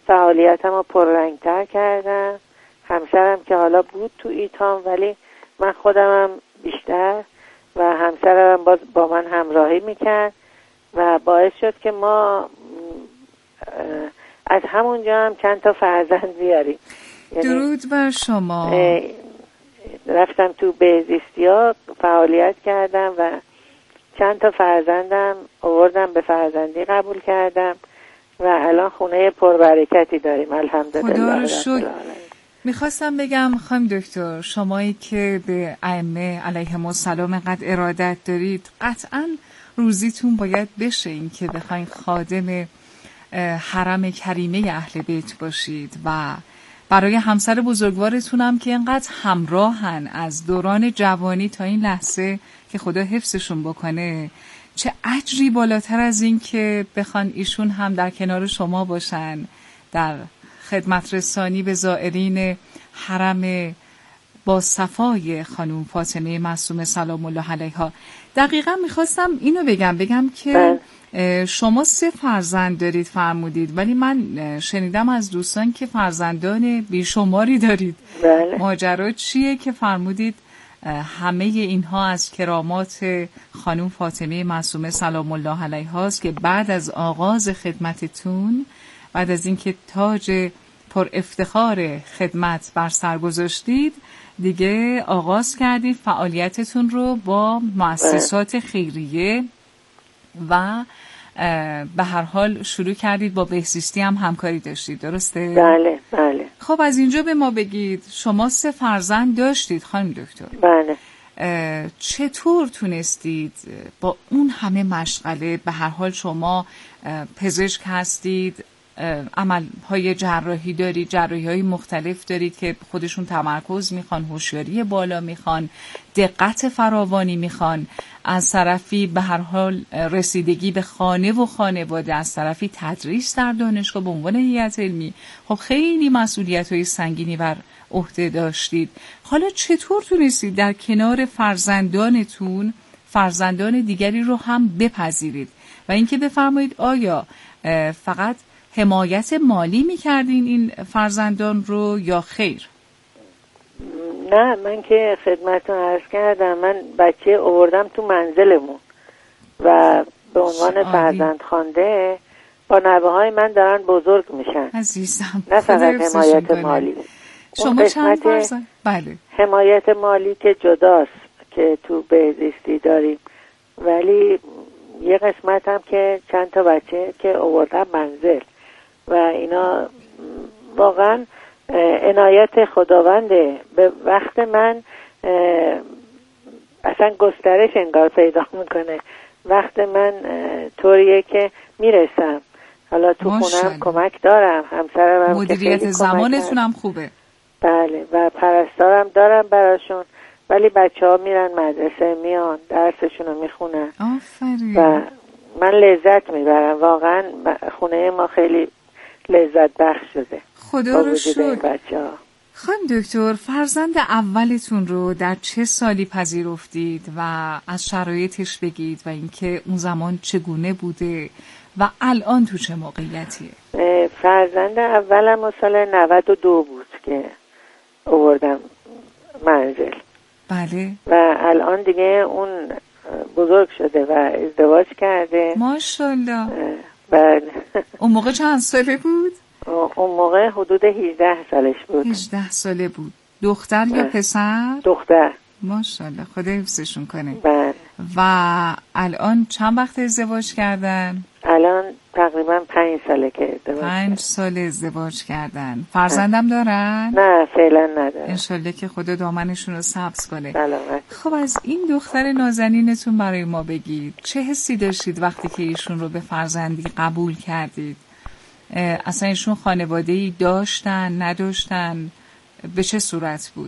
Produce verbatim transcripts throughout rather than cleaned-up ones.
فعالیتم رو پررنگتر کردم. همسرم که حالا بود تو ایتام، ولی من خودمم بیشتر و همسرم باز با من همراهی میکرد و باعث شد که ما از همونجا هم چند تا فرزند بیاریم. درود بر شما. رفتم تو بهزیستی‌ها فعالیت کردم و چند تا فرزندم آوردم، به فرزندی قبول کردم و الان خونه پربرکتی داریم الحمدلله. خدا رو شکر. میخواستم بگم خانم دکتر، شمایی که به ائمه علیهم السلام اینقدر ارادت دارید، قطعاً روزیتون باید بشه این که بخواین خادم حرم کریمه اهل بیت باشید و برای همسر بزرگوارتون هم که اینقدر همراهن از دوران جوانی تا این لحظه که خدا حفظشون بکنه، چه اجری بالاتر از این که بخوان ایشون هم در کنار شما باشن در خدمت رسانی به زائرین حرم با صفای خانم فاطمه معصومه سلام الله علیها. دقیقا میخواستم اینو بگم بگم که شما سه فرزند دارید فرمودید، ولی من شنیدم از دوستان که فرزندان بیشماری دارید. بله. ماجرا چیه که فرمودید همه اینها از کرامات خانم فاطمه معصومه سلام الله علیها است که بعد از آغاز خدمتتون، بعد از اینکه تاج پر افتخار خدمت بر سر گذاشتید، دیگه آغاز کردید فعالیتتون رو با مؤسسات خیریه و به هر حال شروع کردید با بهزیستی هم همکاری داشتید، درسته؟ بله بله. خب از اینجا به ما بگید، شما سه فرزند داشتید خانم دکتر. بله. چطور تونستید با اون همه مشغله، به هر حال شما پزشک هستید، عملهای جراحی دارید، جراحی های مختلف دارید که خودشون تمرکز میخوان، هوشیاری بالا میخوان، دقت فراوانی میخوان، از طرفی به هر حال رسیدگی به خانه و خانواده، از طرفی تدریس در دانشگاه به عنوان هیئت علمی. خب خیلی مسئولیت های سنگینی بر عهده داشتید. حالا چطور تونستید در کنار فرزندانتون فرزندان دیگری رو هم بپذیرید و اینکه بفرمایید آیا فقط حمایت مالی میکردین این فرزندان رو یا خیر؟ نه، من که خدمتتون عرض کردم، من بچه آوردم تو منزلمون و به عنوان فرزند خوانده با نوه های من دارن بزرگ میشن. عزیزم نه فقط حمایت مالی. شما چند فرزند؟ بله. حمایت مالی که جداست که تو بهزیستی داریم، ولی یه قسمت هم که چند تا بچه که آوردم منزل و اینا واقعا عنایت خداونده. به وقت من اصلا گسترش انگار پیدا میکنه. وقت من طوریه که میرسم، حالا تو خونم کمک دارم، همسرم هم مدیریت زمانتون هم خوبه. بله، و پرستارم دارم براشون، ولی بچه ها میرن مدرسه، میان درسشون رو میخونن. آفرین. و من لذت میبرم، واقعا خونه ما خیلی لذت بخش شده. خدا رو شکر. بچه ها. خانم دکتر، فرزند اولتون رو در چه سالی پذیرفتید و از شرایطش بگید و اینکه اون زمان چگونه بوده و الان تو چه موقعیتیه؟ فرزند اولم سال نود و دو بود که آوردم منزل. بله. و الان دیگه اون بزرگ شده و ازدواج کرده. ماشاءالله. بله. اون موقع چند ساله بود؟ اون موقع حدود هجده سالش بود. هجده ساله بود. دختر یا پسر؟ دختر. ماشاءالله، خدا حفظشون کنه. بله. و الان چند وقت ازدواج کردن؟ الان تقریبا پنج ساله که ازدواج پنج سال ازدواج کردن. فرزندم دارن؟ نه فعلا ندارن. انشالله که خدا دامنشون رو سبز کنه. سلامت. خب از این دختر نازنینتون برای ما بگید، چه حسی داشتید وقتی که ایشون رو به فرزندی قبول کردید؟ اصلا ایشون خانواده‌ای داشتن نداشتن؟ به چه صورت بود؟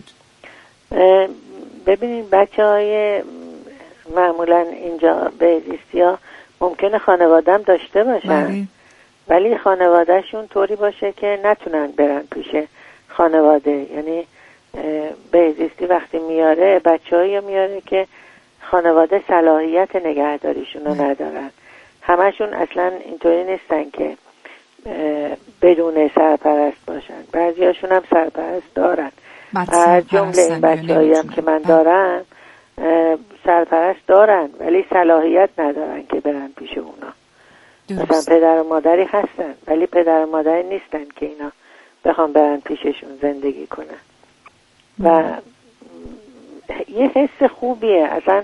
ببینید بچه های معمولا اینجا بهزیستی ها ممکنه خانواده هم داشته باشن، بلی. ولی خانوادهشون طوری باشه که نتونن برن پیش خانواده. یعنی بهزیستی وقتی میاره بچه هایی میاره که خانواده صلاحیت نگهداریشون رو ندارن. همشون اصلا اینطوری نیستن که بدون سرپرست باشن، بعضی هاشون هم سرپرست دارن. از جمله این بچه هایی هم که من دارم سرپرست دارن ولی صلاحیت ندارن که برن پیش اونا. درست. مثلا پدر و مادری هستن ولی پدر و مادری نیستن که اینا بخوام برن پیششون زندگی کنن. و یه حس خوبیه، اصلا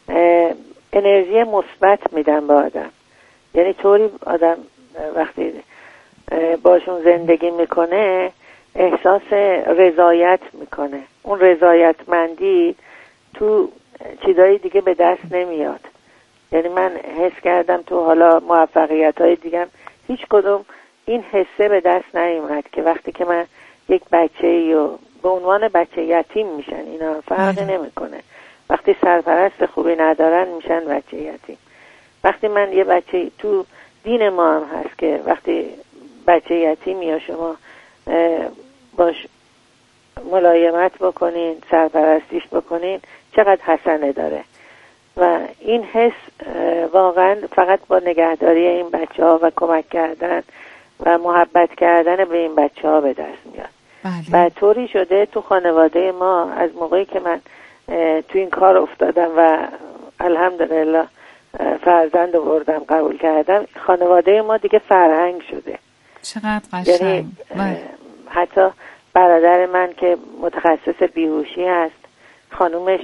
انرژی مثبت میدن به آدم. یعنی طوری آدم وقتی باشون زندگی میکنه احساس رضایت میکنه. اون رضایتمندی تو چیزای دیگه به دست نمیاد. یعنی من حس کردم تو حالا موفقیت های دیگم هیچ کدوم این حسه به دست نیومد که وقتی که من یک بچه‌ای و به عنوان بچه یتیم میشن، اینا فرقی نمیکنه. وقتی سرپرست خوبی ندارن میشن بچه یتیم. وقتی من یه بچه، تو دین ما هم هست که وقتی بچه یتیم یا شما باش ملایمت بکنین، سرپرستیش بکنین، چقدر حسنه داره. و این حس واقعا فقط با نگهداری این بچه ها و کمک کردن و محبت کردن به این بچه ها به دست میاد. بله. و طوری شده تو خانواده ما از موقعی که من تو این کار افتادم و الحمدلله فرزند آوردم قبول کردم، خانواده ما دیگه فرهنگ شده. چقدر قشنگ. یعنی حتی برادر من که متخصص بیهوشی هست، خانومش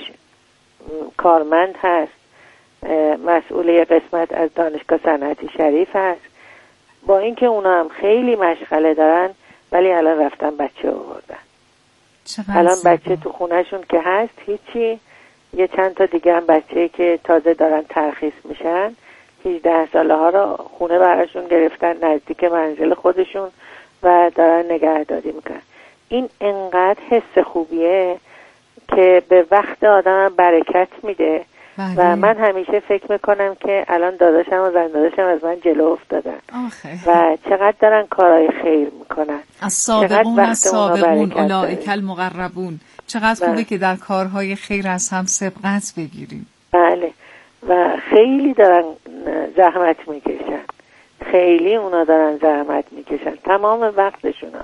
کارمند هست، مسئول یه قسمت از دانشگاه صنعتی شریف هست. با اینکه اونا هم خیلی مشغله دارن ولی الان رفتن بچه آوردن. الان بچه تو خونهشون که هست هیچی، یه چند تا دیگه هم بچه‌ای که تازه دارن ترخیص میشن هجده ساله ها رو خونه براشون گرفتن نزدیک منزل خودشون و دارن نگهداری میکنن. این انقدر حس خوبیه که به وقت آدم برکت میده. بله. و من همیشه فکر میکنم که الان داداشم و زن داداشم از من جلو افتادن آخه. و چقدر دارن کارهای خیر میکنن. از سابقون از سابقون اولئک المقربون. چقدر خوبه که در کارهای خیر از هم سبقت بگیریم. بله. و خیلی دارن زحمت میکشن، خیلی اونا دارن زحمت میکشن تمام وقتشونا.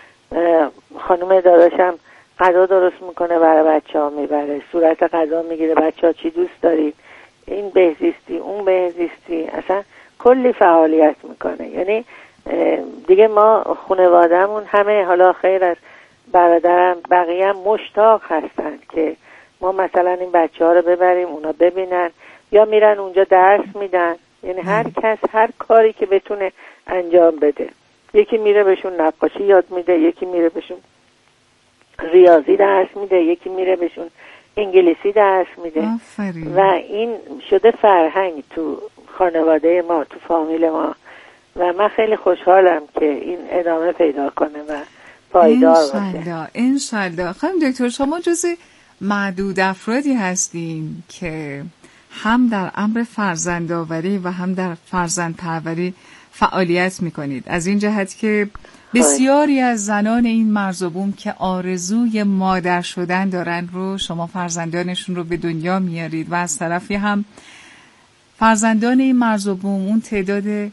خانم داداشم غذا درست میکنه برای بچه ها میبره، صورت غذا میگیره، بچه ها چی دوست دارید، این بهزیستی اون بهزیستی، اصلا کلی فعالیت میکنه. یعنی دیگه ما خانواده‌مون همه حالا خیر از برادرم بقیه هم مشتاق هستن که ما مثلا این بچه ها رو ببریم اونا ببینن یا میرن اونجا درس میدن. یعنی هر کس هر کاری که بتونه انجام بده. یکی میره بهشون نقاشی یاد میده، یکی میره بهشون ریاضی درس میده، یکی میره بهشون انگلیسی درس میده. آفرین. و این شده فرهنگ تو خانواده ما، تو فامیل ما و من خیلی خوشحالم که این ادامه پیدا کنه و پایدار باشه. انشالله انشالله. خانم دکتر شما جز معدود افرادی هستین که هم در امر فرزندآوری و هم در فرزند پروری فعالیت میکنید. از این جهت که بسیاری از زنان این مرز و بوم که آرزوی مادر شدن دارن رو شما فرزندانشون رو به دنیا میارید و از طرفی هم فرزندان این مرز و بوم اون تعداد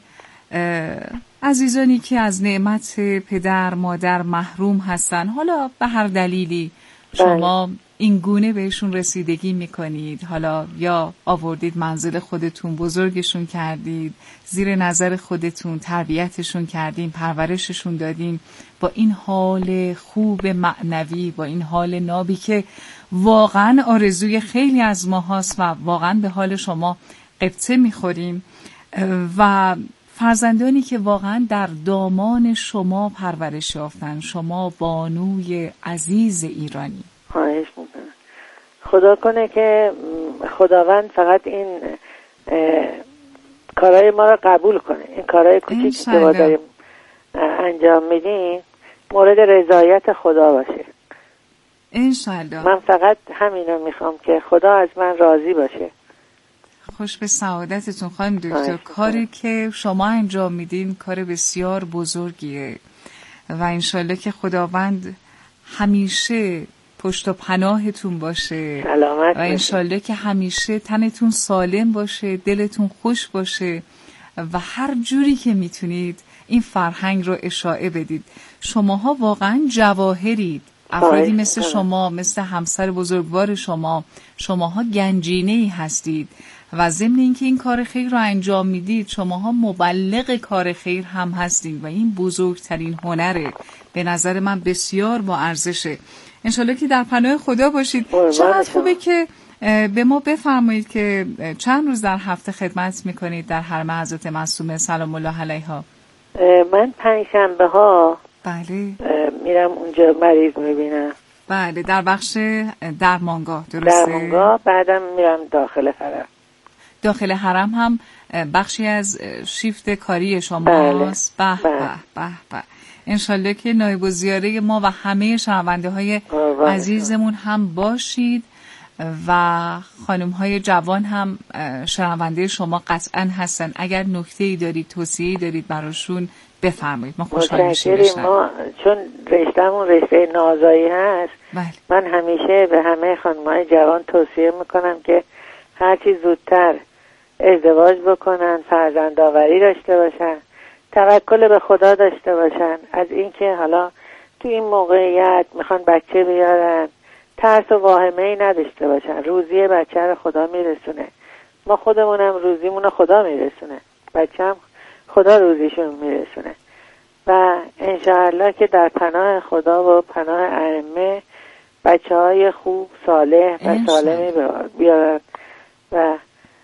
عزیزانی که از نعمت پدر مادر محروم هستن، حالا به هر دلیلی شما این گونه بهشون رسیدگی میکنید، حالا یا آوردید منزل خودتون، بزرگشون کردید، زیر نظر خودتون تربیتشون کردین، پرورششون دادین، با این حال خوب معنوی، با این حال نابی که واقعا آرزوی خیلی از ما هست و واقعا به حال شما قبطه میخوریم و فرزندانی که واقعا در دامان شما پرورش یافتن، شما بانوی عزیز ایرانی. خواهش میکنم. خدا کنه که خداوند فقط این کارهای ما رو قبول کنه. این کارهای کوچیکی که ما داریم انجام میدیم مورد رضایت خدا باشه. انشالله. من فقط همینو میخوام که خدا از من راضی باشه. خوش به سعادتتون خانم دکتر. کاری که شما انجام میدین کار بسیار بزرگیه و انشالله که خداوند همیشه پشت و پناهتون باشه سلامت و انشالله که همیشه تنتون سالم باشه، دلتون خوش باشه و هر جوری که میتونید این فرهنگ رو اشاعه بدید. شماها واقعا جواهرید، افرادی مثل شما، مثل همسر بزرگوار شما، شماها گنجینه‌ای هستید و ضمن اینکه این کار خیر رو انجام میدید شماها مبلغ کار خیر هم هستید و این بزرگترین هنره. به نظر من بسیار با ارزشه. انشالله که در پناه خدا باشید. چقدر خوبه که به ما بفرمایید که چند روز در هفته خدمت میکنید در حرم حضرت معصومه سلام الله علیها. من پنجشنبه ها بله میرم اونجا مریض میبینم. بله در بخش درمانگاه، درسته؟ درمانگاه. بعدم میرم داخل حرم. داخل حرم هم بخشی از شیفت کاری شماست. بله. به به به به. انشالله که نایب الزیاره ما و همه شنونده های عزیزمون هم باشید و خانم های جوان هم شنونده شما قطعا هستن. اگر نکته‌ای دارید، توصیه‌ای دارید براشون بفرمایید، ما خوشحال میشیم. ما چون رشته‌مون رشته نازایی هست، بله. من همیشه به همه خانم‌های جوان توصیه میکنم که هرچی زودتر ازدواج بکنن، فرزندآوری داشته باشن، توکل به خدا داشته باشن. از اینکه حالا تو این موقعیت میخوان بچه بیارن ترس و واهمه‌ای نداشته باشن. روزی بچه رو خدا میرسونه. ما خودمونم روزیمون رو خدا میرسونه، بچه هم خدا روزیشون میرسونه و انشاءالله که در پناه خدا و پناه ائمه بچه های خوب صالح و سالمی بیارن. و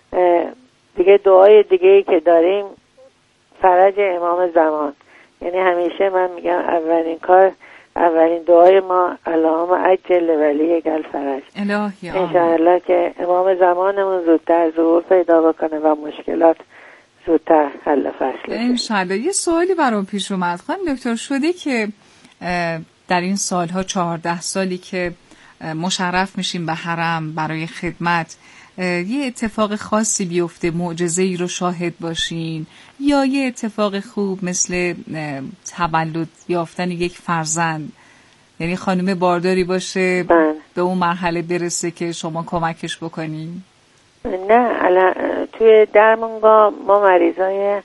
دیگه دعای دیگه ای که داریم فرج امام زمان. یعنی همیشه من میگم اولین کار، اولین دعای ما اللهم عجل ولی گل فرج. الهی انشاءالله که امام زمانمون زودتر ظهور پیدا بکنه و مشکلات زودتر حل فصل بشه. انشاءالله. یه سوالی برام پیش اومد خانم دکتر، شده که در این سالها چهارده سالی که مشرف میشیم به حرم برای خدمت یه اتفاق خاصی بیفته، معجزه‌ای رو شاهد باشین یا یه اتفاق خوب مثل تولد یافتن یک فرزند، یعنی خانم بارداری باشه بله. به اون مرحله برسه که شما کمکش بکنین؟ نه الان توی درمانگاه ما مریضای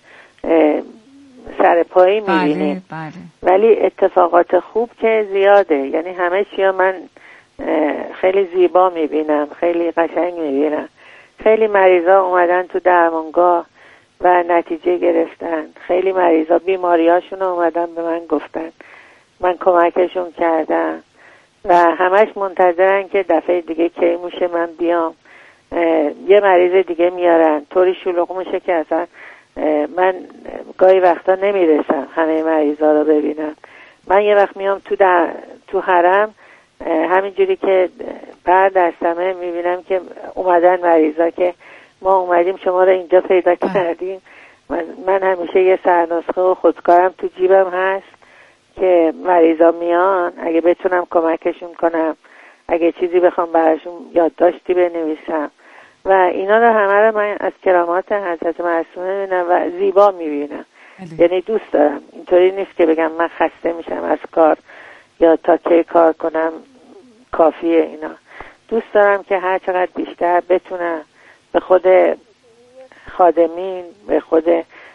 سرپایی میبینیم. بله، بله. ولی اتفاقات خوب که زیاده، یعنی همه چی من خیلی زیبا میبینم، خیلی قشنگ میبینم. خیلی مریضا اومدن تو درمانگاه و نتیجه گرفتن. خیلی مریضا بیماریاشون اومدن به من گفتن، من کمکشون کردم و همش منتظرن که دفعه دیگه کی میشه من بیام. یه مریض دیگه میارن، طوری شلوغ میشه که اصلا من گاهی وقتا نمیرسم همه مریضا رو ببینم. من یه وقت میام تو در تو حرم، همینجوری که پر دستمه میبینم که اومدن مریضا که ما اومدیم شما رو اینجا پیدا کردیم. من, من همیشه یه سرنسخه و خودکارم تو جیبم هست که مریضا میان اگه بتونم کمکشون کنم، اگه چیزی بخوام براشون یادداشتی بنویسم و اینا رو همه رو من از کرامات حضرت معصومه میبینم و زیبا میبینم. یعنی دوست دارم. اینطوری نیست که بگم من خسته میشم از کار یا تا کی کار کنم کافیه. اینا دوست دارم که هر چقدر بیشتر بتونم به خود خادمین، به خود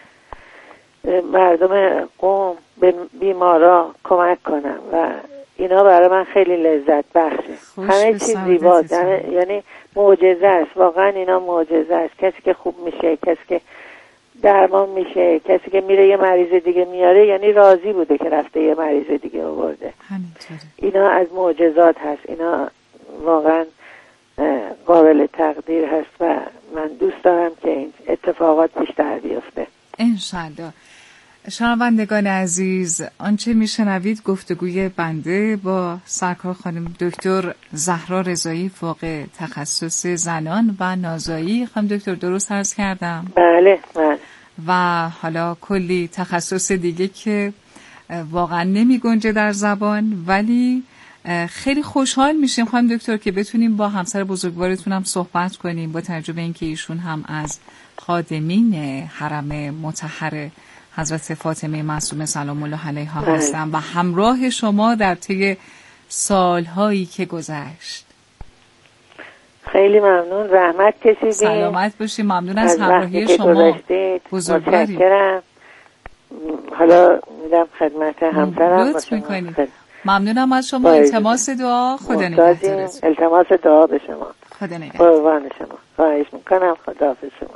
مردم قوم، به بیمارا کمک کنم و اینا برای من خیلی لذت بخشه. همه چیز زیباست، یعنی معجزه است. واقعا اینا معجزه است. کسی که خوب میشه، کسی که درمان میشه، کسی که میره یه مریض دیگه میاره، یعنی راضی بوده که رفته یه مریض دیگه آورده. اینا از معجزات هست. اینا واقعا قابل تقدیر هست و من دوست دارم که این اتفاقات بیشتر بیفته انشالله. شنوندگان عزیز، آنچه میشنوید گفتگوی بنده با سرکار خانم دکتر زهرا رضایی، فوق تخصص زنان و نازایی. خانم دکتر درست عرض کردم؟ بله بله. و حالا کلی تخصص دیگه که واقعا نمی گنجه در زبان، ولی خیلی خوشحال میشیم خانم دکتر که بتونیم با همسر بزرگوارتون هم صحبت کنیم، با توجه به اینکه ایشون هم از خادمین حرم مطهر حضرت فاطمه معصومه سلام الله علیها هستن و همراه شما در طی سالهایی که گذشت. خیلی ممنون، زحمت کشیدین. سلامت باشید. ممنون از همراهی شما بزرگواری. حالا میدم خدمت همسرم. لطف میکنید. ممنونم از شما. التماس دعا. خدا نگهدارتون. التماس دعا به شما. خدا نگهدار. قربان شما. خواهش میکنم. خداحافظ شما.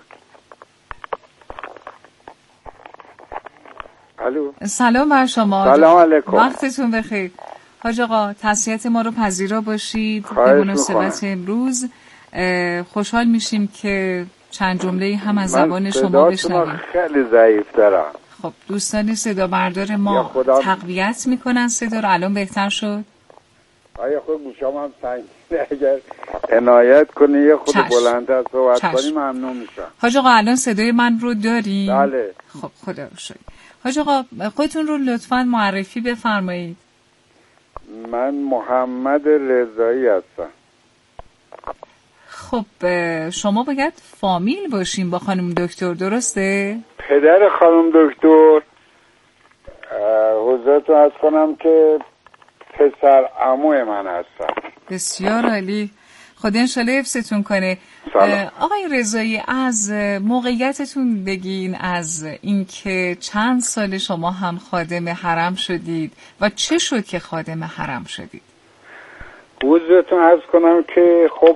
الو. سلام بر شما. سلام علیکم. وقتتون بخیر. حاج آقا تسلیت ما رو پذیرا باشید. به مناسبت امروز خوشحال میشیم که چند جمله هم از زبان شما بشنویم. خیلی ضعیف دارم. خب دوستان صدا بردار ما تقویت میکنن صدا رو. الان بهتر شد؟ آیا خود گوشام هم سنگینه، اگر عنایت کنی یه خود بلندتر صحبت کنی ممنون میشم. حاج آقا الان صدای من رو داریم؟ بله. خب خدا رو شکر. حاج آقا خودتون رو لطفاً معرفی بفرمایید. من محمد رضایی هستم. خب شما باید فامیل باشین با خانم دکتر، درسته؟ پدر خانم دکتر حضرتون از کنم که پسر عموی من هستم. بسیار عالی. خدا انشالله حفظتون کنه. آقای رضایی از موقعیتتون بگین، از اینکه چند سال شما هم خادم حرم شدید و چه شد که خادم حرم شدید؟ حضرتون عرض کنم که خب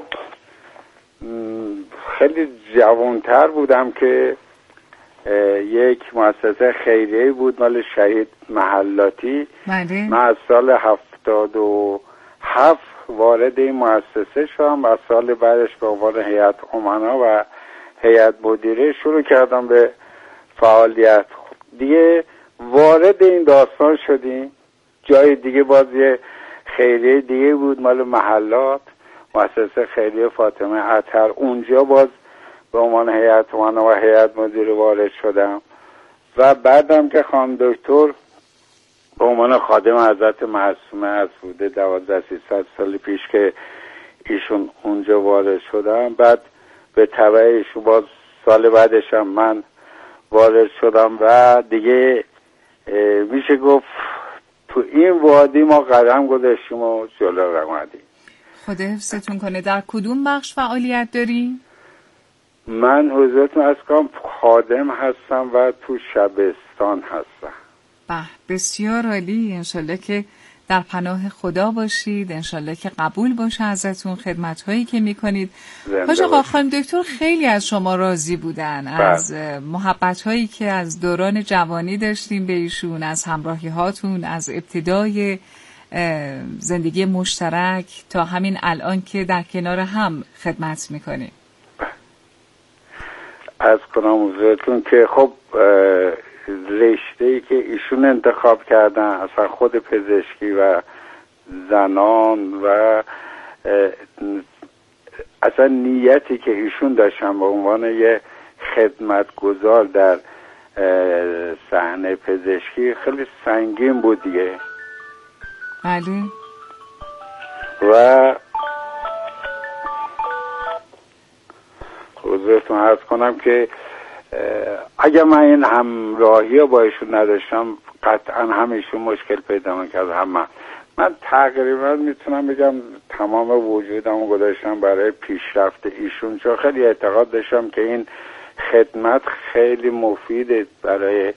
خیلی جوانتر بودم که یک مؤسسه خیریه بود مال شهید محلاتی. بله. من از سال هفتاد و هفت وارد این مؤسسه شدم و سال بعدش به عنوان هیئت امنا و هیئت مدیره شروع کردم به فعالیت. دیگه وارد این داستان شدیم. جای دیگه باز یه خیریه دیگه بود مال محلات، مؤسسه خیریه فاطمه عطر. اونجا باز به عنوان هیئت امنا و هیئت مدیره وارد شدم و بعدم که خانم دکتر به عنوان خادم حضرت معصومه از حدود دوازده سیصد سال پیش که ایشون اونجا وارد شدم، بعد به تبع ایشون باز سال بعدش هم من وارد شدم و دیگه میشه گفت تو این وادی ما قدم گذاشتیم و جلو رفتیم. خدا حفظتون کنه. در کدوم بخش فعالیت داری؟ من حضرتون از کنم خادم هستم و تو شبستان هستم. به بسیار عالی. انشالله که در پناه خدا باشید، انشالله که قبول باشه ازتون خدمت هایی که میکنید. حاج آقا خانم دکتر خیلی از شما راضی بودن، بله. از محبت هایی که از دوران جوانی داشتیم به ایشون، از همراهی هاتون، از ابتدای زندگی مشترک تا همین الان که در کنار هم خدمت میکنیم. از کنم حضورتون که خب رشته‌ای که ایشون انتخاب کردن، اصلا خود پزشکی و زنان و اصلا نیتی که ایشون داشتن به عنوان یه خدمتگزار در صحنه پزشکی خیلی سنگین بود دیگه. بله. و حضورتون عرض کنم که اگر من این همراهی با ایشون نداشتم قطعا همیشون مشکل پیدا میکرد. هم من. من تقریبا میتونم بگم تمام وجودم گذاشتم برای پیشرفت ایشون، چون خیلی اعتقاد داشتم که این خدمت خیلی مفیده برای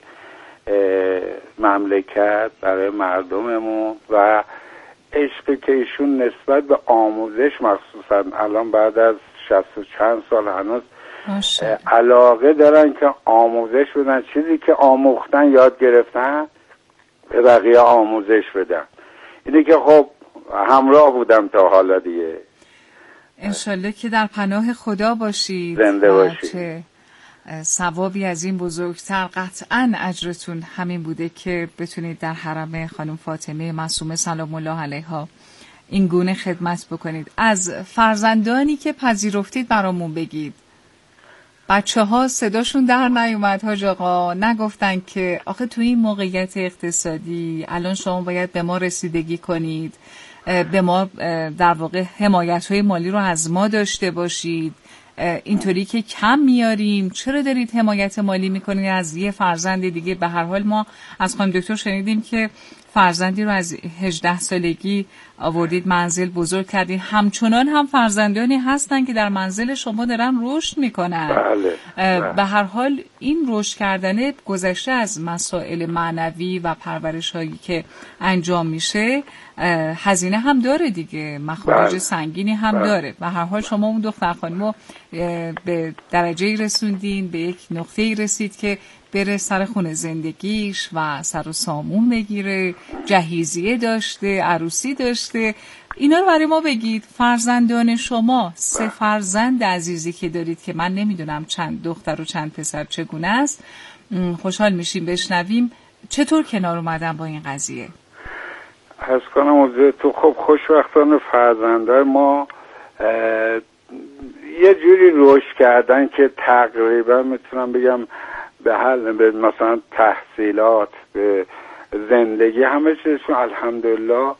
مملکت، برای مردممون و عشقی که ایشون نسبت به آموزش مخصوصا الان بعد از شصت و چند سال هنوز علاقه دارن که آموزش بدن، چیزی که آموختن یاد گرفتن به بقیه آموزش بدن. اینه که خب همراه بودم تا حالا دیگه. انشالله که در پناه خدا باشید، زنده باشید. ثوابی از این بزرگتر قطعا اجرتون همین بوده که بتونید در حرم خانم فاطمه معصومه سلام الله علیها این گونه خدمت بکنید. از فرزندانی که پذیرفتید برامون بگید. بچه ها صداشون در نیومد حاج آقا، نگفتن که آخه توی این موقعیت اقتصادی الان شما باید به ما رسیدگی کنید، به ما در واقع حمایت های مالی رو از ما داشته باشید، اینطوری که کم میاریم، چرا دارید حمایت مالی میکنید از یه فرزند دیگه؟ به هر حال ما از خانم دکتر شنیدیم که فرزندی رو از هجده سالگی آوردید منزل، بزرگ کردید. همچنان هم فرزندانی هستن که در منزل شما دارن رشد میکنن. بله. بله. به هر حال این رشد کردن گذشته از مسائل معنوی و پرورش هایی که انجام میشه هزینه هم داره دیگه، مخارج سنگینی هم بله. داره. به هر حال شما اون دختر خانمو به درجه‌ای رسوندین، به یک نقطه‌ای رسید که بره سر خونه زندگیش و سر و سامون بگیره، جهیزیه داشته، عروسی داشته. اینا رو برای ما بگید. فرزندان شما، سه فرزند عزیزی که دارید که من نمیدونم چند دختر و چند پسر چگونه است، خوشحال میشیم بشنویم چطور کنار اومدن با این قضیه. حس کنم حضور تو خب خوشبختانه فرزندای ما یه جوری رشد کردن که تقریبا میتونم بگم به حل، به مثلا تحصیلات، به زندگی، همه چیزشون الحمدلله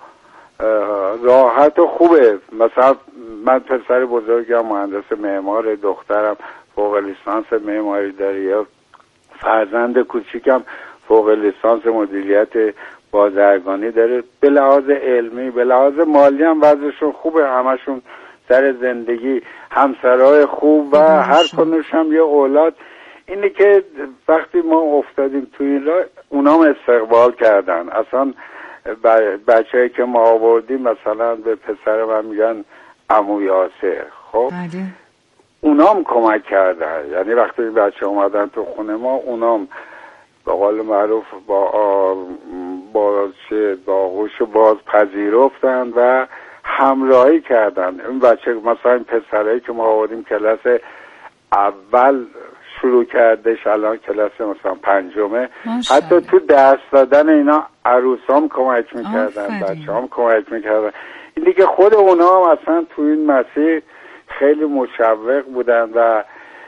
راحت و خوبه. مثلا من پسر بزرگم مهندس معمار، دخترم فوق لیسانس معماری داره، یا فرزند کوچیکم فوق لیسانس مدیریت بازرگانی داره. به لحاظ علمی، به لحاظ مالی هم وضعشون خوبه، همشون سر زندگی، همسرای خوب و هر کنوش هم یه اولاد. اینه که وقتی ما افتادیم تو این راه اونام استقبال کردن. اصلا بچه‌ای که ما آوردیم مثلا به پسر من میگن عمو یاسر، خب اونام کمک کردن. یعنی وقتی بچه اومدن تو خونه ما اونام به قول معروف با با چه با هوش باز پذیرفتن و همراهی کردن. این بچه مثلا این پسرایی که ما آوردیم کلاس اول شروع کردش، الان کلاس مثلا پنجمه، حتی تو درس دادن اینا عروسام کمک میکردن، بچه هم کمک میکردن. این دیگه خود اونا هم اصلا تو این مسیر خیلی مشوق بودن و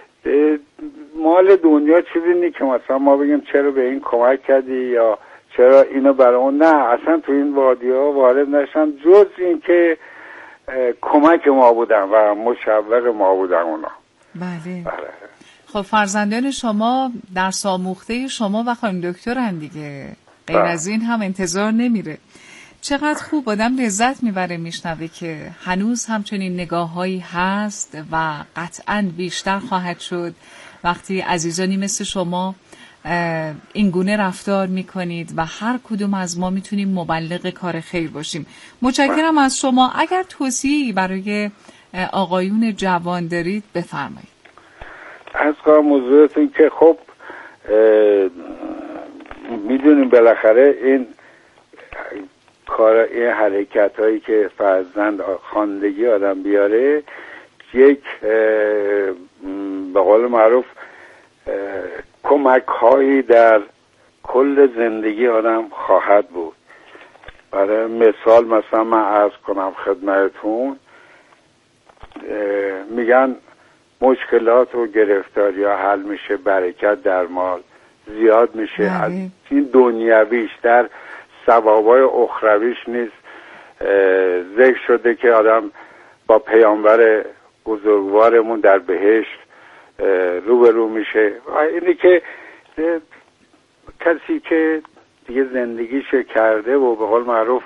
مال دنیا چیزی نیست که مثلا ما بگیم چرا به این کمک کردی یا چرا اینو برای اون. نه، اصلا تو این وادی ها وارد نشن جز این که کمک ما بودن و مشوق ما بودن اونا. بله. بله. خب فرزندان شما درس آموخته شما و خانم دکترن دیگه، غیر از این هم انتظار نمیره. چقدر خوب، آدم لذت میبره میشنوه که هنوز همچنین نگاههایی هست و قطعاً بیشتر خواهد شد وقتی عزیزانی مثل شما این گونه رفتار میکنید و هر کدوم از ما میتونیم مبلغ کار خیر باشیم. متشکرم از شما. اگر توصیه‌ای برای آقایون جوان دارید بفرمایید. از کار موضوعتون که خب میدونیم بالاخره این کار، این حرکت هایی که فرزند خواندگی آدم بیاره یک به قول معروف کمک هایی در کل زندگی آدم خواهد بود. برای مثال مثلا من عرض کنم خدمتون، میگن مشکلات و گرفتاری ها حل میشه، برکت در مال زیاد میشه. از این دنیویش در ثوابای اخرویش نیست. ذکر شده که آدم با پیامبر بزرگوارمون در بهشت روبرو میشه. اینی که کسی که دیگه زندگیش کرده و به قول معروف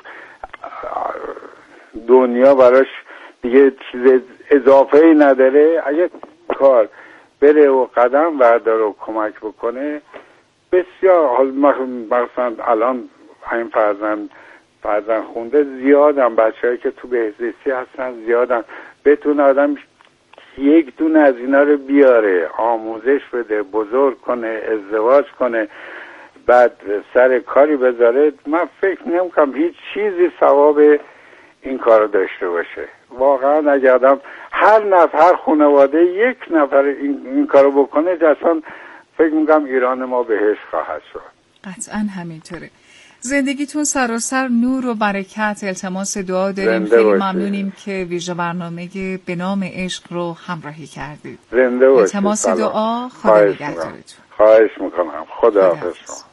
دنیا براش دیگه چیز اضافه ای نداره، اگه کار بره و قدم برداره و کمک بکنه بسیار. حال مثلا الان این فرزند فرزند خونده زیادن، بچه‌هایی که تو بهزیستی هستن زیادن. بتونه آدم یک دونه از اینا رو بیاره، آموزش بده، بزرگ کنه، ازدواج کنه، بعد سر کاری بذاره، من فکر نمی‌کنم هیچ چیزی ثواب این کارو داشته باشه. واقعا اگه آدم هر نفر، هر خانواده یک نفر این, این کارو بکنه، اصلا فکر می‌کنم ایران ما بهش خواهد شد. قطعا همینطوره. زندگیتون سراسر نور و برکت. التماس دعا داریم. خیلی ممنونیم که ویژه برنامه به نام عشق رو همراهی کردید. زنده باشید. التماس دعا. خدا نگهدارتون. خواهش میکنم. خدا حافظ.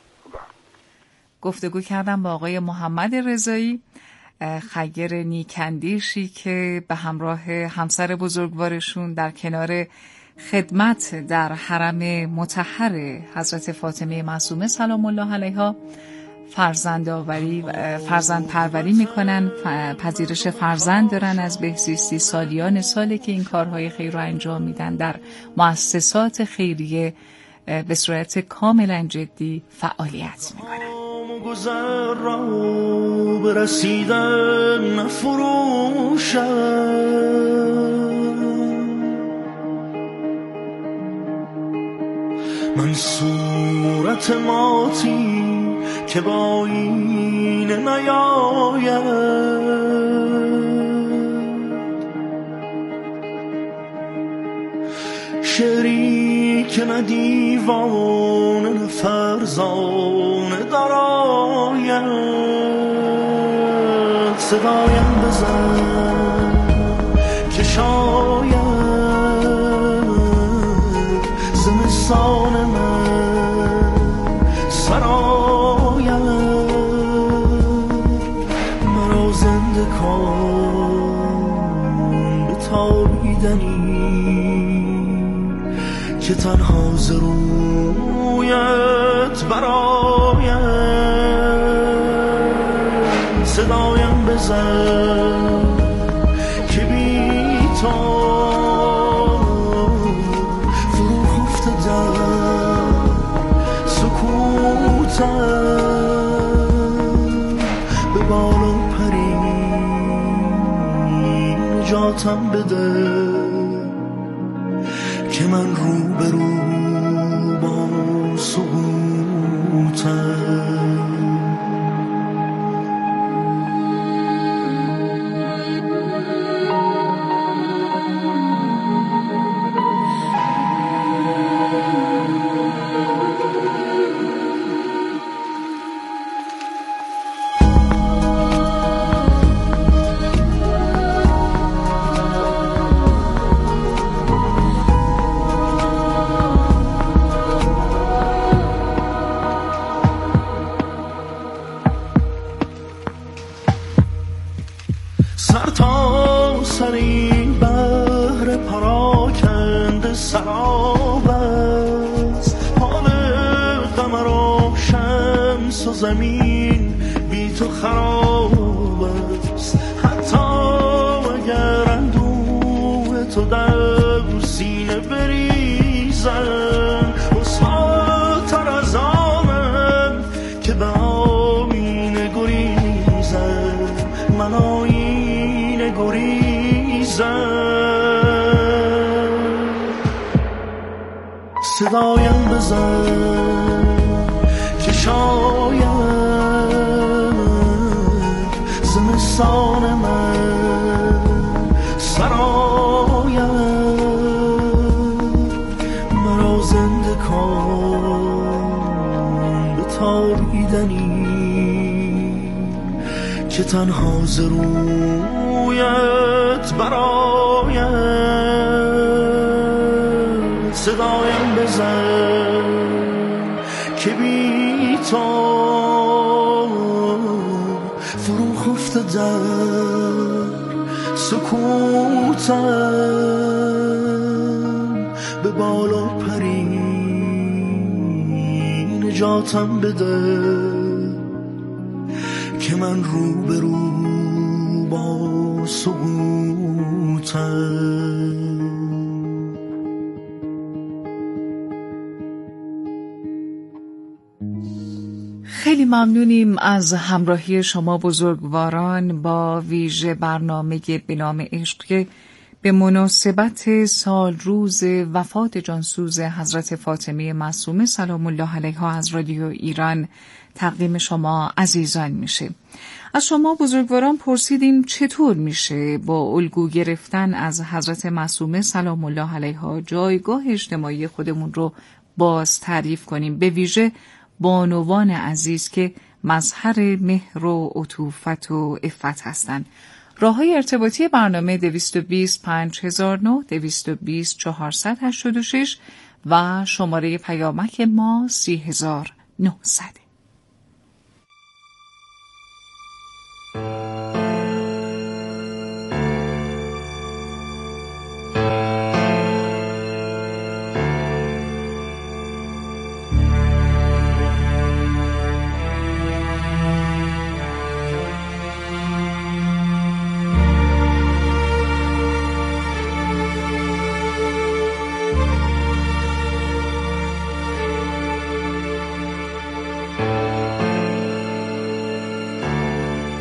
گفتگو کردم با آقای محمد رضایی، خیر نیکندیشی که به همراه همسر بزرگوارشون در کنار خدمت در حرم مطهر حضرت فاطمه معصومه سلام الله علیها فرزند آوری فرزند پروری میکنن، پذیرش فرزند دارن از بهزیستی، سالیان ساله که این کارهای خیر رو انجام میدن، در مؤسسات خیریه به صورت کاملا جدی فعالیت میکنن. گذر را برسیدن نفروشم، من صورت ماتی که با این نیاید، شعری که نه دیوانه نه فرزانه دراید، صدایم بزن که شاید زمستان من سراید، مرا زنده کن به تابیدنی که تنها ز رویت براید، صدایم بزن که بی تو فرو خفته در سکوتم، به بالا پری نجاتم بده که من رو به رو با سقوطم. سر تا سر این بحر پراکنده سراب است، حال قمر و شمس و زمین بی تو خراب است، حتی اگر اندوه تو در سینه بریزن، رسواتر از آنم که به آینه گریزن، من آینه گریزن، صدایم بزن که شاید زمستان من سراید، مرا زنده کن به تابیدنی که تنها ز رویت براید، صدایم بزن که بی تو فرو خفته در سکوتم، به بالا پری نجاتم بده که من رو به رو با سقوطم. خیلی ممنونیم از همراهی شما بزرگواران با ویژه برنامه به نام عشق که به مناسبت سال روز وفات جانسوز حضرت فاطمه معصومه سلام الله علیها از رادیو ایران تقدیم شما عزیزان میشه. از شما بزرگواران پرسیدیم چطور میشه با الگو گرفتن از حضرت معصومه سلام الله علیها جایگاه اجتماعی خودمون رو باز تعریف کنیم، به ویژه بانوان عزیز که مظهر مهر و عطوفت و عفت هستند. راه‌های ارتباطی برنامه دویست و بیست پنج هزار و نه، دویست و بیست چهارصد و هشتاد و شش و شماره پیامک ما سی هزار و نهصد.